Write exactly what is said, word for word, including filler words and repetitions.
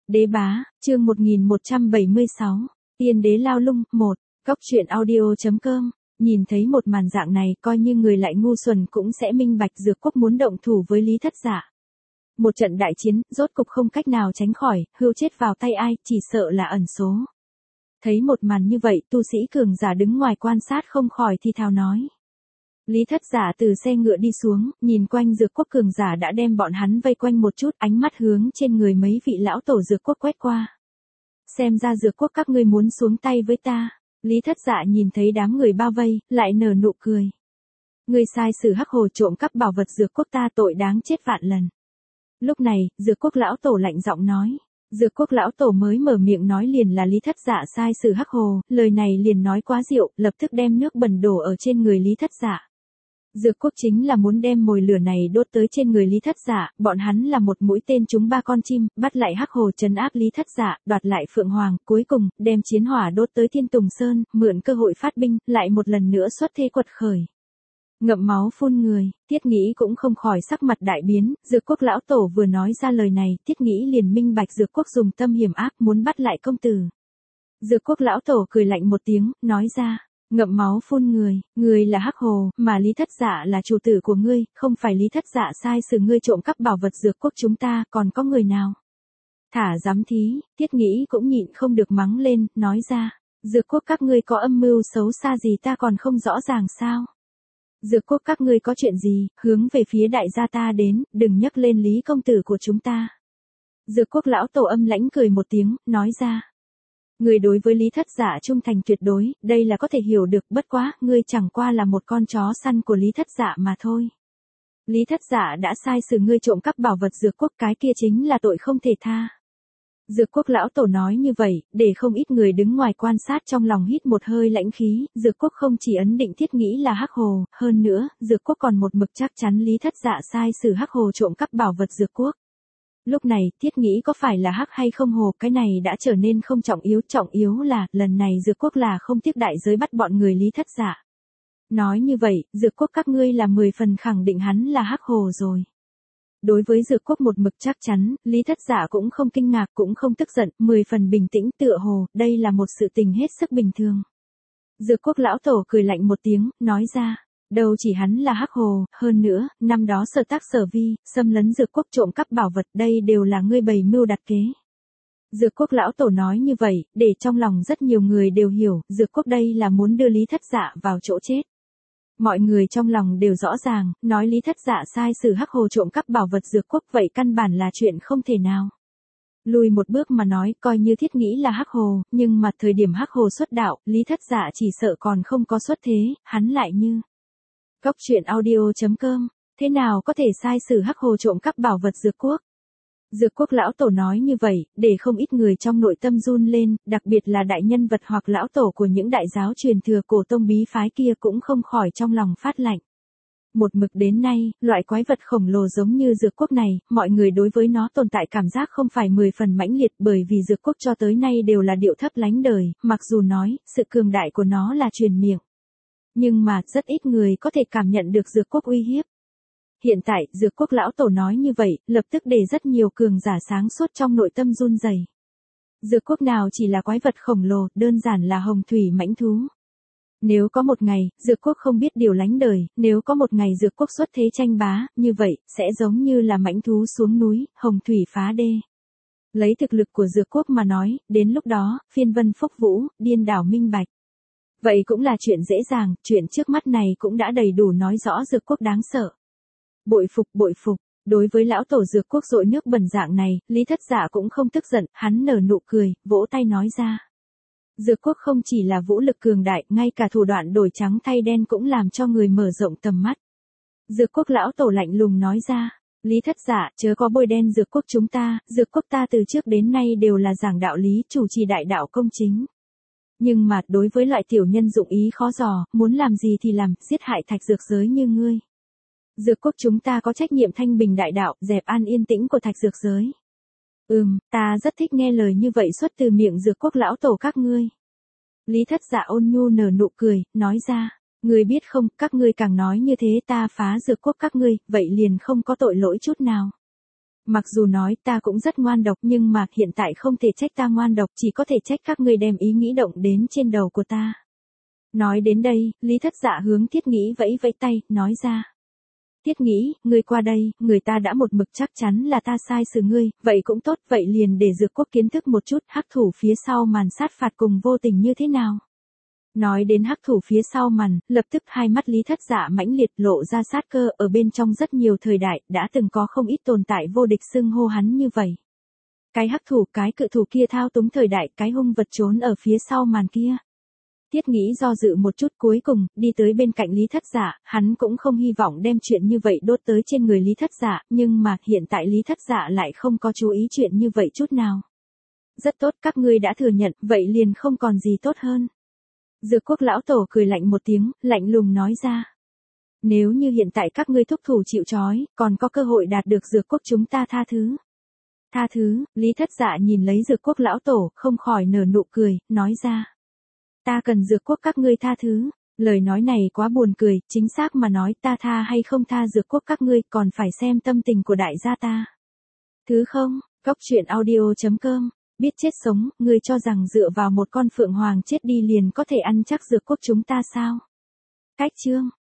Đế bá, chương một nghìn một trăm bảy mươi sáu, Tiên đế lao lung, một, Cóc truyện audio.com, nhìn thấy một màn dạng này coi như người lại ngu xuẩn cũng sẽ minh bạch Dược Quốc muốn động thủ với Lý Thất Dạ. Một trận đại chiến, rốt cục không cách nào tránh khỏi, hưu chết vào tay ai, chỉ sợ là ẩn số. Thấy một màn như vậy, tu sĩ cường giả đứng ngoài quan sát không khỏi thì thào nói. Lý Thất Dạ từ xe ngựa đi xuống, nhìn quanh Dược Quốc cường giả đã đem bọn hắn vây quanh một chút, ánh mắt hướng trên người mấy vị lão tổ Dược Quốc quét qua. Xem ra Dược Quốc các ngươi muốn xuống tay với ta. Lý Thất Dạ nhìn thấy đám người bao vây, lại nở nụ cười. Ngươi sai sử hắc hồ trộm cắp bảo vật Dược Quốc ta tội đáng chết vạn lần. Lúc này, Dược Quốc lão tổ lạnh giọng nói. Dược Quốc lão tổ mới mở miệng nói liền là Lý Thất Dạ sai sử hắc hồ, lời này liền nói quá diệu, lập tức đem nước bẩn đổ ở trên người Lý Thất Dạ. Dược Quốc chính là muốn đem mồi lửa này đốt tới trên người Lý Thất Dạ, bọn hắn là một mũi tên trúng ba con chim, bắt lại hắc hồ trấn áp Lý Thất Dạ, đoạt lại Phượng Hoàng, cuối cùng, đem chiến hỏa đốt tới Thiên Tùng Sơn, mượn cơ hội phát binh, lại một lần nữa xuất thế quật khởi. Ngậm máu phun người, Tiết Nghĩ cũng không khỏi sắc mặt đại biến, Dược Quốc lão tổ vừa nói ra lời này, Tiết Nghĩ liền minh bạch Dược Quốc dùng tâm hiểm ác muốn bắt lại công tử. Dược Quốc lão tổ cười lạnh một tiếng, nói ra. Ngậm máu phun người, người là hắc hồ, mà Lý Thất Dạ là chủ tử của ngươi, không phải Lý Thất Dạ sai sử ngươi trộm cắp bảo vật Dược Quốc chúng ta, còn có người nào? Thả dám thí, Tiết Nghĩ cũng nhịn không được mắng lên, nói ra, Dược Quốc các ngươi có âm mưu xấu xa gì ta còn không rõ ràng sao? Dược Quốc các ngươi có chuyện gì, hướng về phía đại gia ta đến, đừng nhắc lên Lý công tử của chúng ta. Dược Quốc lão tổ âm lãnh cười một tiếng, nói ra. Người đối với Lý Thất Dạ trung thành tuyệt đối, đây là có thể hiểu được, bất quá, ngươi chẳng qua là một con chó săn của Lý Thất Dạ mà thôi. Lý Thất Dạ đã sai sử ngươi trộm cắp bảo vật Dược Quốc, cái kia chính là tội không thể tha. Dược Quốc lão tổ nói như vậy, để không ít người đứng ngoài quan sát trong lòng hít một hơi lãnh khí, Dược Quốc không chỉ ấn định Thiết Nghĩ là hắc hồ, hơn nữa, Dược Quốc còn một mực chắc chắn Lý Thất Dạ sai sử hắc hồ trộm cắp bảo vật Dược Quốc. Lúc này, Thiết Nghĩ có phải là hắc hay không hồ, cái này đã trở nên không trọng yếu, trọng yếu là, lần này Dược Quốc là không tiếc đại giới bắt bọn người Lý Thất Dạ. Nói như vậy, Dược Quốc các ngươi là mười phần khẳng định hắn là hắc hồ rồi. Đối với Dược Quốc một mực chắc chắn, Lý Thất Dạ cũng không kinh ngạc cũng không tức giận, mười phần bình tĩnh tựa hồ, đây là một sự tình hết sức bình thường. Dược Quốc lão tổ cười lạnh một tiếng, nói ra. Đâu chỉ hắn là hắc hồ, hơn nữa, năm đó Sở Tác Sở Vi, xâm lấn Dược Quốc trộm cắp bảo vật, đây đều là ngươi bày mưu đặt kế. Dược Quốc lão tổ nói như vậy, để trong lòng rất nhiều người đều hiểu, Dược Quốc đây là muốn đưa Lý Thất Dạ vào chỗ chết. Mọi người trong lòng đều rõ ràng, nói Lý Thất Dạ sai sử hắc hồ trộm cắp bảo vật Dược Quốc vậy căn bản là chuyện không thể nào. Lùi một bước mà nói, coi như Thiết Nghĩ là hắc hồ, nhưng mà thời điểm hắc hồ xuất đạo, Lý Thất Dạ chỉ sợ còn không có xuất thế, hắn lại như. Cóc truyện audio.com, thế nào có thể sai sử hắc hồ trộm cắp bảo vật Dược Quốc? Dược Quốc lão tổ nói như vậy, để không ít người trong nội tâm run lên, đặc biệt là đại nhân vật hoặc lão tổ của những đại giáo truyền thừa cổ tông bí phái kia cũng không khỏi trong lòng phát lạnh. Một mực đến nay, loại quái vật khổng lồ giống như Dược Quốc này, mọi người đối với nó tồn tại cảm giác không phải mười phần mãnh liệt bởi vì Dược Quốc cho tới nay đều là điệu thấp lánh đời, mặc dù nói, sự cường đại của nó là truyền miệng. Nhưng mà, rất ít người có thể cảm nhận được Dược Quốc uy hiếp. Hiện tại, Dược Quốc lão tổ nói như vậy, lập tức để rất nhiều cường giả sáng suốt trong nội tâm run rẩy. Dược Quốc nào chỉ là quái vật khổng lồ, đơn giản là hồng thủy mãnh thú. Nếu có một ngày, Dược Quốc không biết điều lánh đời, nếu có một ngày Dược Quốc xuất thế tranh bá, như vậy, sẽ giống như là mãnh thú xuống núi, hồng thủy phá đê. Lấy thực lực của Dược Quốc mà nói, đến lúc đó, phiên vân phúc vũ, điên đảo minh bạch. Vậy cũng là chuyện dễ dàng, chuyện trước mắt này cũng đã đầy đủ nói rõ Dược Quốc đáng sợ. Bội phục, bội phục, đối với lão tổ Dược Quốc dội nước bẩn dạng này, Lý Thất Dạ cũng không tức giận, hắn nở nụ cười, vỗ tay nói ra. Dược Quốc không chỉ là vũ lực cường đại, ngay cả thủ đoạn đổi trắng thay đen cũng làm cho người mở rộng tầm mắt. Dược Quốc lão tổ lạnh lùng nói ra. Lý Thất Dạ, chớ có bôi đen Dược Quốc chúng ta, Dược Quốc ta từ trước đến nay đều là giảng đạo lý, chủ trì đại đạo công chính. Nhưng mà, đối với loại tiểu nhân dụng ý khó dò, muốn làm gì thì làm, giết hại thạch dược giới như ngươi. Dược Quốc chúng ta có trách nhiệm thanh bình đại đạo, dẹp an yên tĩnh của thạch dược giới. Ừm, ta rất thích nghe lời như vậy xuất từ miệng Dược Quốc lão tổ các ngươi. Lý Thất Dạ ôn nhu nở nụ cười, nói ra, ngươi biết không, các ngươi càng nói như thế ta phá Dược Quốc các ngươi, vậy liền không có tội lỗi chút nào. Mặc dù nói ta cũng rất ngoan độc nhưng mà hiện tại không thể trách ta ngoan độc, chỉ có thể trách các ngươi đem ý nghĩ động đến trên đầu của ta. Nói đến đây, Lý Thất Dạ hướng Thiết Nghĩ vẫy vẫy tay, nói ra. Thiết Nghĩ, ngươi qua đây, người ta đã một mực chắc chắn là ta sai xử ngươi, vậy cũng tốt, vậy liền để Dược Quốc kiến thức một chút hắc thủ phía sau màn sát phạt cùng vô tình như thế nào. Nói đến hắc thủ phía sau màn, lập tức hai mắt Lý Thất Dạ mãnh liệt lộ ra sát cơ, ở bên trong rất nhiều thời đại, đã từng có không ít tồn tại vô địch xưng hô hắn như vậy. Cái hắc thủ, cái cự thủ kia thao túng thời đại, cái hung vật trốn ở phía sau màn kia. Thiết Nghĩ do dự một chút cuối cùng, đi tới bên cạnh Lý Thất Dạ, hắn cũng không hy vọng đem chuyện như vậy đốt tới trên người Lý Thất Dạ, nhưng mà hiện tại Lý Thất Dạ lại không có chú ý chuyện như vậy chút nào. Rất tốt, các ngươi đã thừa nhận, vậy liền không còn gì tốt hơn. Dược Quốc lão tổ cười lạnh một tiếng, lạnh lùng nói ra. Nếu như hiện tại các ngươi thúc thủ chịu trói, còn có cơ hội đạt được Dược Quốc chúng ta tha thứ. Tha thứ, Lý Thất Dạ nhìn lấy Dược Quốc lão tổ, không khỏi nở nụ cười, nói ra. Ta cần Dược Quốc các ngươi tha thứ. Lời nói này quá buồn cười, chính xác mà nói ta tha hay không tha Dược Quốc các ngươi còn phải xem tâm tình của đại gia ta. Thứ không, Cốc Truyện Audio chấm com. Biết chết sống, ngươi cho rằng dựa vào một con phượng hoàng chết đi liền có thể ăn chắc Dược Quốc chúng ta sao? Cách chương